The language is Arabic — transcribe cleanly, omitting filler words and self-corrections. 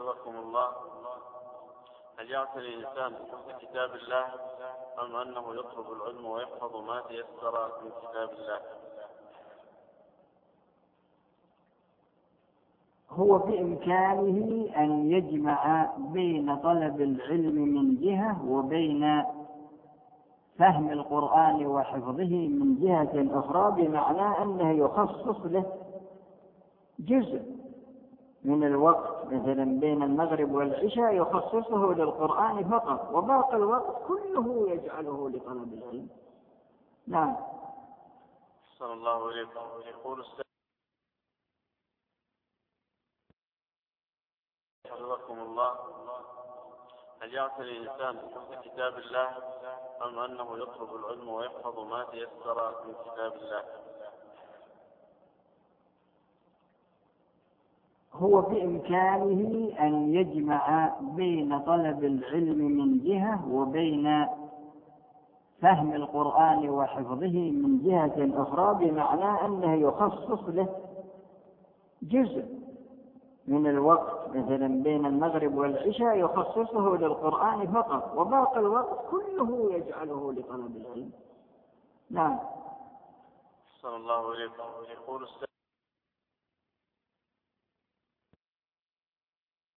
حفظكم الله، هل يعتني الإنسان بحفظ كتاب الله أم أنه يطلب العلم ويحفظ ما تيسر من كتاب الله؟ هو بإمكانه أن يجمع بين طلب العلم من جهة وبين فهم القرآن وحفظه من جهة أخرى، بمعنى أنه يخصص له جزء من الوقت مثلا بين المغرب والعشاء يخصصه للقرآن فقط، وباقي الوقت كله يجعله لطلب العلم. نعم. صلى الله عليكم. يقول حفظكم الله، هل يعتني الإنسان بحفظ كتاب الله أم أنه يطلب العلم ويحفظ ما تيسر من كتاب الله؟ هو بإمكانه أن يجمع بين طلب العلم من جهة وبين فهم القرآن وحفظه من جهة أخرى، بمعنى أنه يخصص له جزء من الوقت مثلا بين المغرب والعشاء يخصصه للقرآن فقط، وباقي الوقت كله يجعله لطلب العلم. نعم. صلى الله عليكم. يقول